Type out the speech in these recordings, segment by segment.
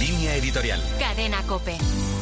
Línea editorial. Cadena COPE.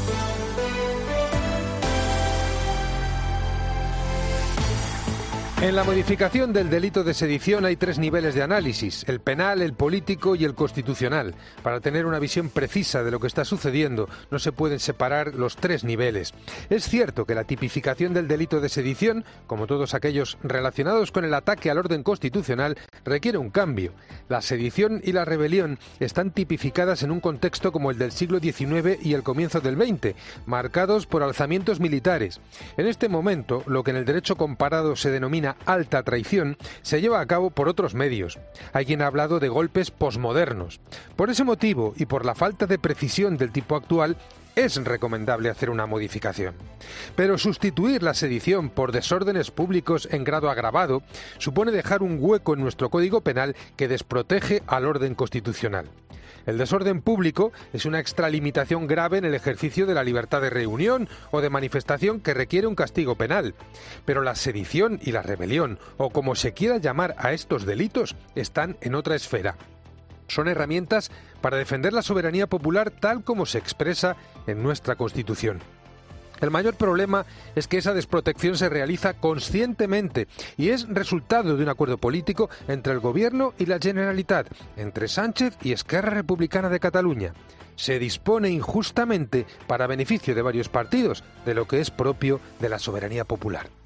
En la modificación del delito de sedición hay 3 niveles de análisis: el penal, el político y el constitucional. Para tener una visión precisa de lo que está sucediendo, no se pueden separar los 3 niveles. Es cierto que la tipificación del delito de sedición, como todos aquellos relacionados con el ataque al orden constitucional, requiere un cambio. La sedición y la rebelión están tipificadas en un contexto como el del siglo XIX y el comienzo del XX, marcados por alzamientos militares. En este momento, lo que en el derecho comparado se denomina alta traición se lleva a cabo por otros medios. Hay quien ha hablado de golpes posmodernos. Por ese motivo y por la falta de precisión del tipo actual, es recomendable hacer una modificación. Pero sustituir la sedición por desórdenes públicos en grado agravado supone dejar un hueco en nuestro Código Penal que desprotege al orden constitucional. El desorden público es una extralimitación grave en el ejercicio de la libertad de reunión o de manifestación que requiere un castigo penal. Pero la sedición y la rebelión, o como se quiera llamar a estos delitos, están en otra esfera. Son herramientas para defender la soberanía popular tal como se expresa en nuestra Constitución. El mayor problema es que esa desprotección se realiza conscientemente y es resultado de un acuerdo político entre el Gobierno y la Generalitat, entre Sánchez y Esquerra Republicana de Cataluña. Se dispone injustamente para beneficio de varios partidos de lo que es propio de la soberanía popular.